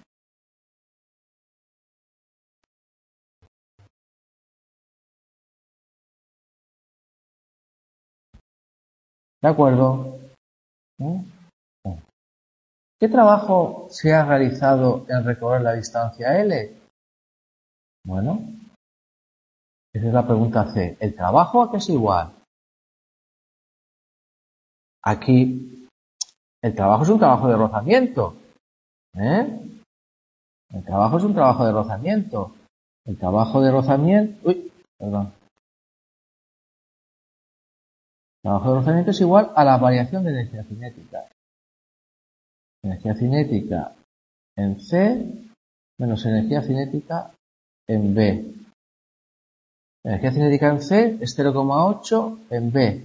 ¿De acuerdo? ¿Eh? ¿Qué trabajo se ha realizado en recorrer la distancia L? Bueno, esa es la pregunta C. ¿El trabajo a qué es igual? Aquí, el trabajo es un trabajo de rozamiento. ¿Eh? El trabajo es un trabajo de rozamiento. El trabajo de rozamiento... Uy, perdón. El trabajo de rozamiento es igual a la variación de energía cinética. Energía cinética en C menos energía cinética en B. Energía cinética en C es cero coma ocho en B.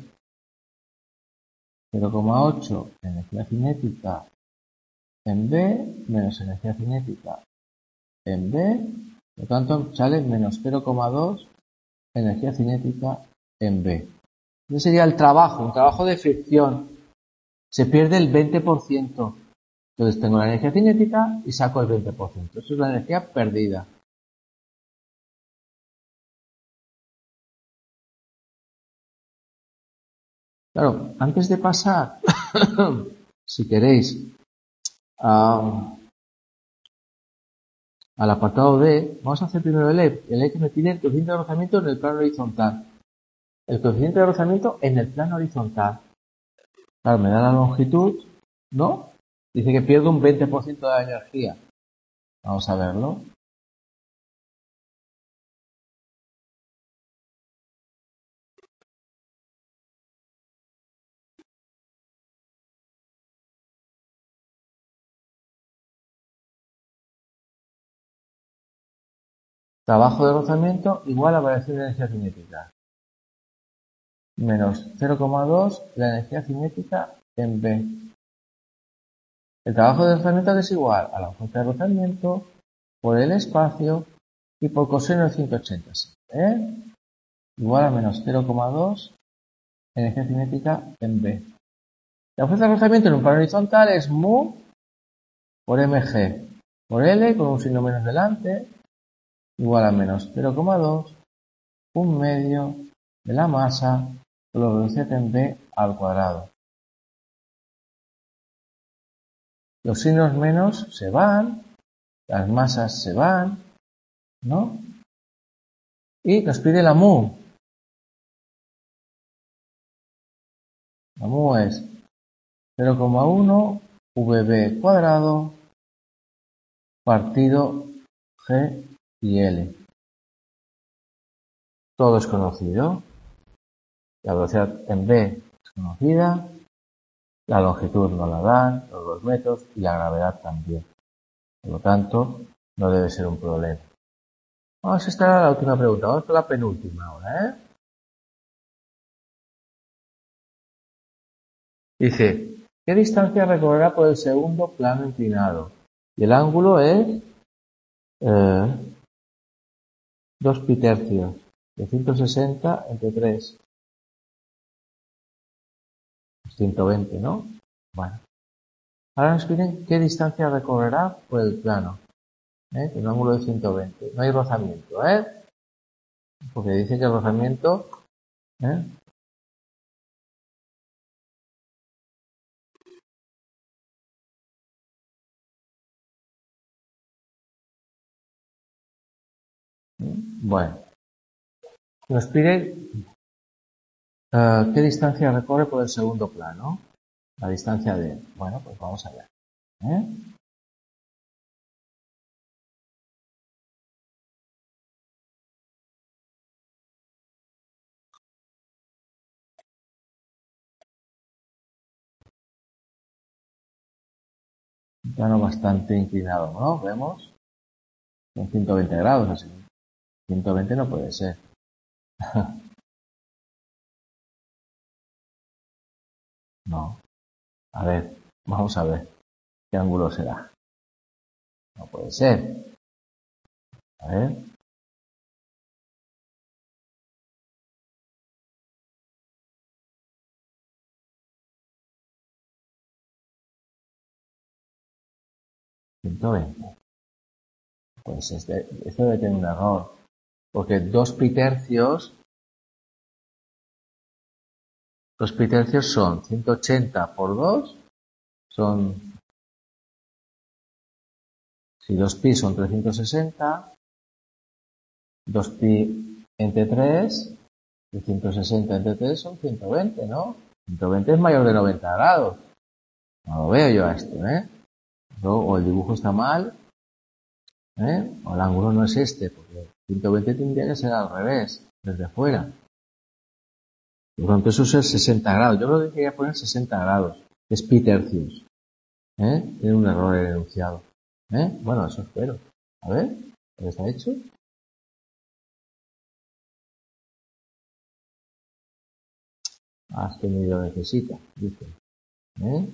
cero coma ocho energía cinética en B menos energía cinética en B. Por lo tanto, sale menos cero coma dos energía cinética en B. Ese sería el trabajo, un trabajo de fricción. Se pierde el veinte por ciento. Entonces tengo la energía cinética y saco el veinte por ciento. Eso es la energía perdida. Claro, antes de pasar, si queréis, a, al apartado D, vamos a hacer primero el E. El E que me pide el coeficiente de rozamiento en el plano horizontal. El coeficiente de rozamiento en el plano horizontal. Claro, me da la longitud, ¿no? Dice que pierdo un veinte por ciento de la energía. Vamos a verlo. Trabajo de rozamiento igual a variación de energía cinética. Menos cero coma dos la energía cinética en B. El trabajo de rozamiento es igual a la fuerza de rozamiento por el espacio y por coseno de ciento ochenta. ¿Eh? Igual a menos cero coma dos energía cinética en B. La fuerza de rozamiento en un plano horizontal es mu por mg por L con un signo menos delante igual a menos cero coma dos, un medio de la masa por la velocidad en B al cuadrado. Los signos menos se van, las masas se van, ¿no? Y nos pide la mu. La mu es cero coma uno V B cuadrado partido G y L. Todo es conocido. La velocidad en B es conocida. La longitud no la dan, los dos metros y la gravedad también. Por lo tanto, no debe ser un problema. Vamos a estar a la última pregunta. Vamos a la penúltima ahora, ¿eh? Dice, ¿qué distancia recorrerá por el segundo plano inclinado? Y el ángulo es eh, dos pi tercios de ciento sesenta entre tres. ciento veinte, ¿no? Bueno. Ahora nos piden qué distancia recorrerá por el plano. ¿Eh? Un ángulo de ciento veinte. No hay rozamiento, ¿eh? Porque dice que el rozamiento... ¿eh? Bueno. Nos pide uh, qué distancia recorre por el segundo plano. La distancia de... Bueno, pues vamos a ver. ¿Eh? plano bastante inclinado, ¿no? ¿Vemos? Son ciento veinte grados así. ciento veinte no puede ser. No. A ver, vamos a ver. ¿Qué ángulo será? No puede ser. A ver. ciento veinte. Pues este, esto debe tener un error. Porque dos pi tercios, dos pi tercios son ciento ochenta por dos, son, si dos pi son trescientos sesenta, dos pi entre tres, y ciento sesenta entre tres son ciento veinte, ¿no? ciento veinte es mayor de noventa grados. No lo veo yo a esto, ¿eh? O el dibujo está mal, ¿eh? O el ángulo no es este, porque ciento veinte tendría que ser al revés, desde fuera. Por lo tanto, eso es sesenta grados. Yo creo que quería poner sesenta grados. Es pi tercios. ¿Eh? Tiene un error en el enunciado. ¿Eh? Bueno, eso espero. A ver, ¿qué está hecho? Ah, es que ni lo necesita, dice. ¿Eh?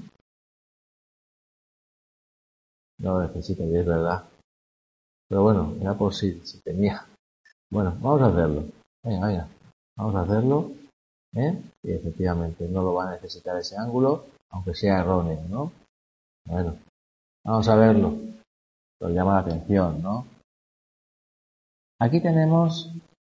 No lo necesita, y es verdad. Pero bueno, era por si, si tenía. Bueno, vamos a hacerlo. Venga, venga. Vamos a hacerlo. ¿Eh? Y efectivamente no lo va a necesitar ese ángulo, aunque sea erróneo, ¿no? Bueno, vamos a verlo. Nos llama la atención, ¿no? Aquí tenemos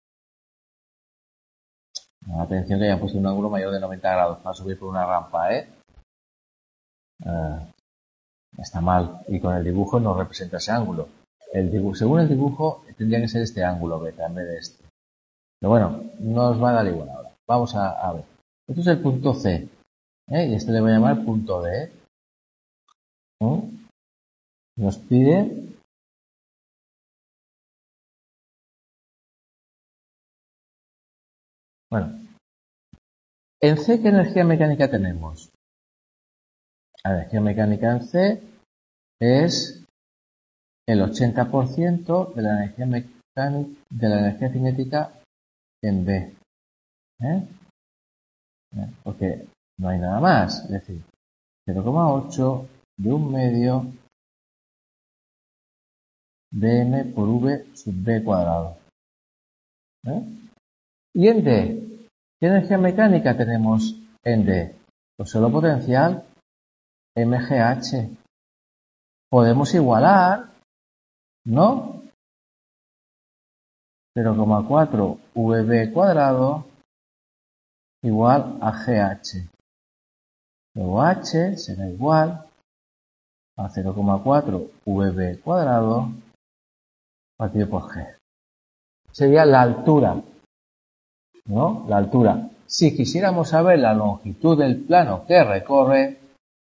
la atención que hayan puesto un ángulo mayor de noventa grados para subir por una rampa, ¿eh? Eh, está mal. Y con el dibujo no representa ese ángulo. El dibujo, según el dibujo, tendría que ser este ángulo beta en vez de este. Pero bueno, nos va a dar igual ahora. Vamos a, a ver. Esto es el punto C. ¿Eh? Y este le voy a llamar punto D. ¿Eh? Nos pide bueno, en C, ¿qué energía mecánica tenemos? La energía mecánica en C es el ochenta por ciento de la energía mecánica, de la energía cinética en B. ¿Eh? Porque no hay nada más. Es decir, cero coma ocho de un medio dm por v sub b cuadrado. ¿Eh? Y en D, ¿qué energía mecánica tenemos en D? Pues solo potencial mgh. Podemos igualar, ¿no? cero coma cuatro vb cuadrado igual a gh. Luego h será igual a cero coma cuatro vb cuadrado partido por g. Sería la altura, ¿no? La altura. Si quisiéramos saber la longitud del plano que recorre,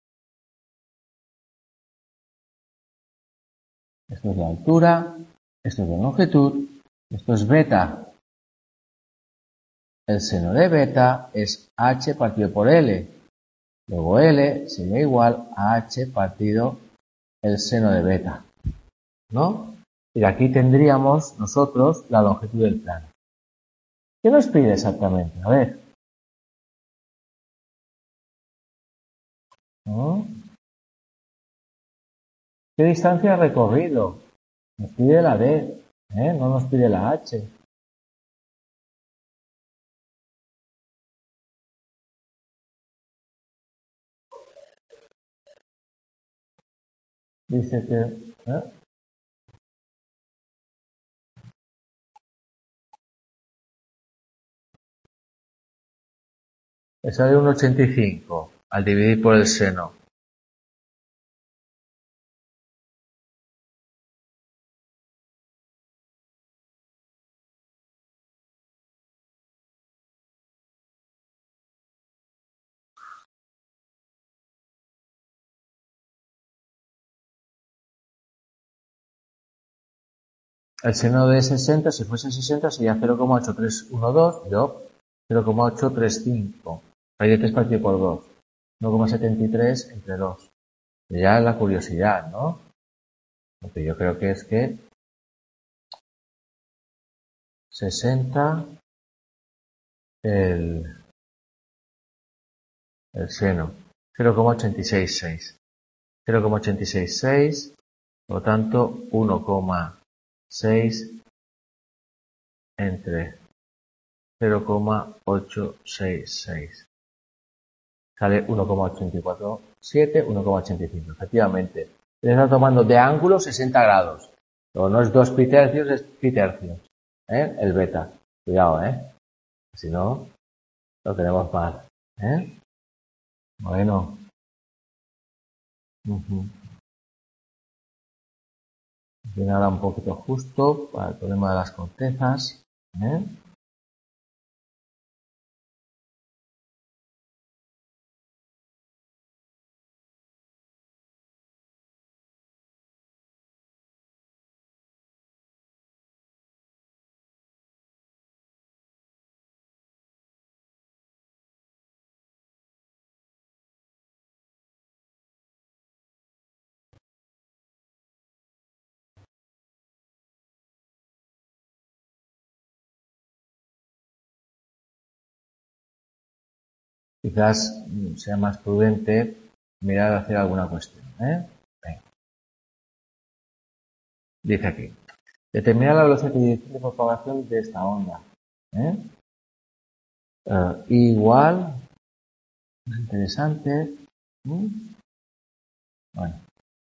esto es la altura, esto es la longitud, esto es beta. El seno de beta es h partido por L. Luego L sería igual a h partido el seno de beta, ¿no? Y aquí tendríamos nosotros la longitud del plano. ¿Qué nos pide exactamente? A ver. ¿No? ¿Qué distancia ha recorrido? Nos pide la D, ¿eh? No nos pide la H. Dice que... ¿eh? Le sale un ochenta y cinco al dividir por el seno. El seno de sesenta, si fuese sesenta, sería cero coma ocho tres uno dos, yo cero coma ocho tres cinco. Raíz de tres partido por dos. uno coma setenta y tres entre dos. Ya es la curiosidad, ¿no? Lo que yo creo que es que sesenta el, el seno, cero coma ochenta y seis seis. cero coma ochenta y seis seis, por lo tanto uno coma seis entre cero coma ochocientos sesenta y seis. Sale uno coma ochenta y cuatro siete, uno coma ochenta y cinco. Efectivamente, le está tomando de ángulo sesenta grados. Pero no es dos pi tercios, es pi tercios. ¿Eh? El beta. Cuidado, ¿eh? Si no, lo tenemos mal. ¿Eh? Bueno. Uh-huh. Viene ahora un poquito justo para el problema de las cortezas. ¿Eh? Quizás sea más prudente mirar hacia alguna cuestión. ¿Eh? Venga. Dice aquí, determinar la velocidad de propagación de esta onda. ¿Eh? Uh, igual, es interesante. ¿Mm? Bueno.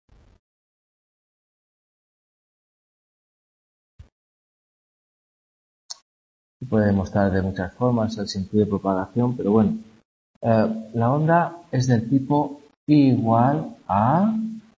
Se puede demostrar de muchas formas el sentido de propagación, pero bueno. Uh, la onda es del tipo igual a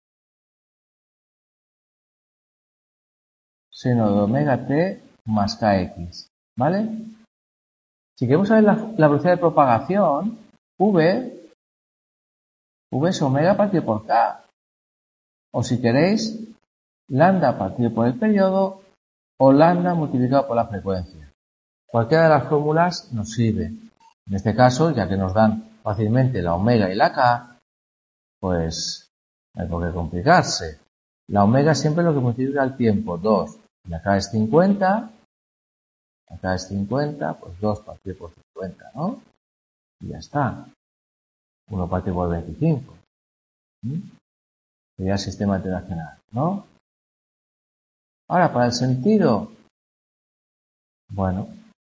seno de omega t más kx, ¿vale? Si queremos saber la, la velocidad de propagación, v, v es omega partido por k. O si queréis, lambda partido por el periodo o lambda multiplicado por la frecuencia. Cualquiera de las fórmulas nos sirve. En este caso, ya que nos dan fácilmente la omega y la k, pues no hay por qué complicarse. La omega siempre es lo que multiplica el tiempo, dos. Y la k es cincuenta. Acá es cincuenta, pues dos partido por cincuenta, ¿no? Y ya está. uno partido por veinticinco. ¿Mm? Sería el sistema internacional, ¿no? Ahora, para el sentido, bueno,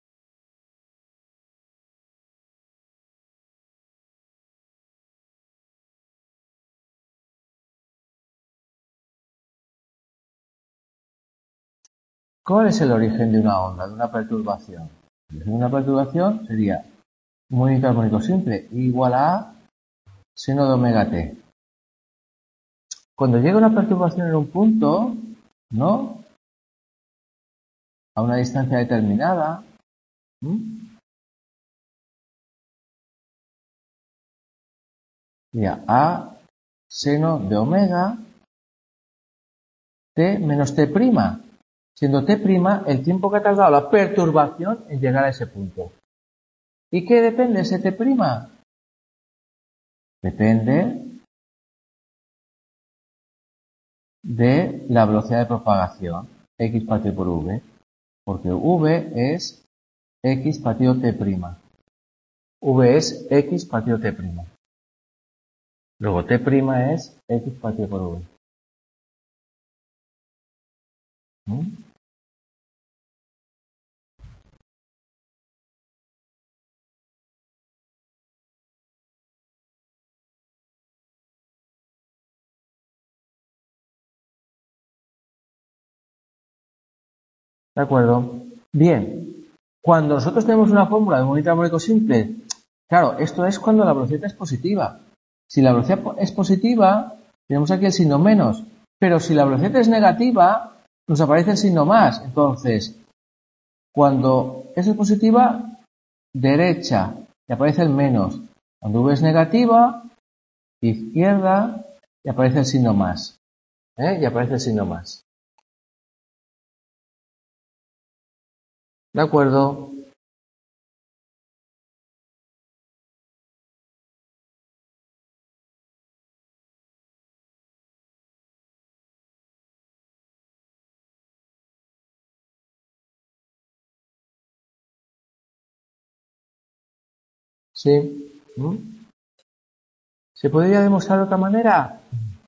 ¿cuál es el origen de una onda, de una perturbación? El origen de una perturbación sería un movimiento armónico simple igual a seno de omega t. Cuando llega una perturbación en un punto, ¿no? A una distancia determinada, ¿m? Sería a seno de omega t menos t', siendo t' el tiempo que ha tardado la perturbación en llegar a ese punto. ¿Y qué depende ese t'? Depende de la velocidad de propagación, x partido por v, porque v es x partido t'. v es x partido t'. Luego t' es x partido por v. ¿Mm? ¿De acuerdo? Bien, cuando nosotros tenemos una fórmula de movimiento armónico simple, claro, esto es cuando la velocidad es positiva. Si la velocidad es positiva, tenemos aquí el signo menos, pero si la velocidad es negativa, nos aparece el signo más. Entonces, cuando S es positiva, derecha, y aparece el menos. Cuando V es negativa, izquierda, y aparece el signo más. ¿Eh? Y aparece el signo más. ¿De acuerdo? Sí. ¿Mm? ¿Se podría demostrar de otra manera?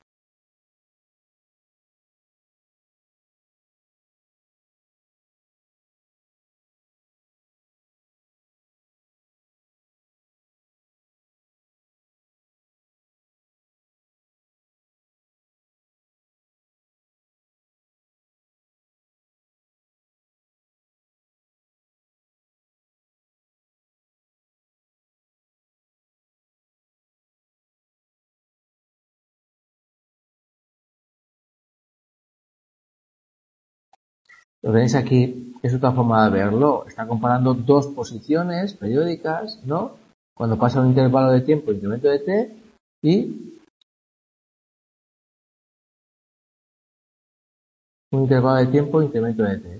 Lo tenéis aquí, es otra forma de verlo. Está comparando dos posiciones periódicas, ¿no? Cuando pasa un intervalo de tiempo, incremento de t, y un intervalo de tiempo, incremento de t,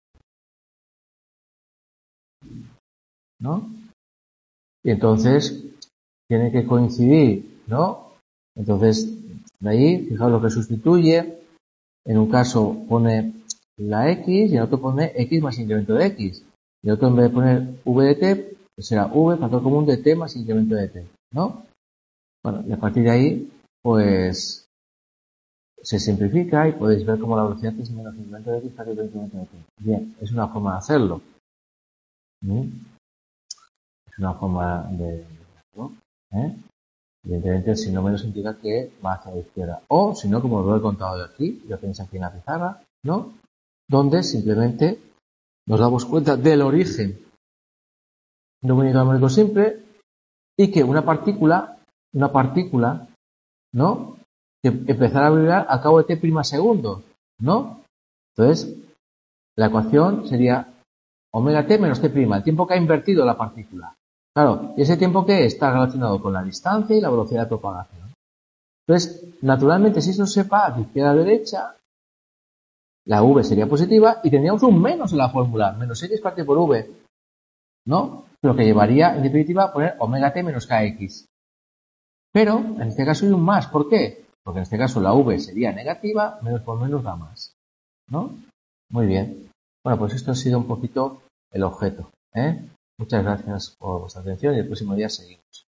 ¿no? Y entonces tiene que coincidir, ¿no? Entonces, de ahí, fijaos lo que sustituye. En un caso pone la x y en otro pone x más incremento de x. Y en otro, en vez de poner v de t, pues será v factor común de t más incremento de t, ¿no? Bueno, y a partir de ahí, pues se simplifica y podéis ver cómo la velocidad es menos incremento de x factor de incremento de t. Bien, es una forma de hacerlo. ¿Mm? Es una forma de hacerlo, ¿eh? Evidentemente, el signo menos indica que va hacia la izquierda. O, si no, como os lo he contado de aquí, lo tenéis aquí en la pizarra, ¿no? Donde simplemente nos damos cuenta del origen de un unidad numérico simple y que una partícula, una partícula, ¿no? Que empezará a vibrar al cabo de t' segundos, ¿no? Entonces, la ecuación sería omega t menos t', el tiempo que ha invertido la partícula. Claro, ¿y ese tiempo qué está relacionado con la distancia y la velocidad de propagación? Entonces, naturalmente, si eso se va de izquierda a derecha, la v sería positiva y tendríamos un menos en la fórmula, menos x parte por v, ¿no? Lo que llevaría, en definitiva, a poner omega t menos kx. Pero, en este caso hay un más. ¿Por qué? Porque en este caso la v sería negativa, menos por menos da más, ¿no? Muy bien. Bueno, pues esto ha sido un poquito el objeto, ¿eh? Muchas gracias por vuestra atención y el próximo día seguimos.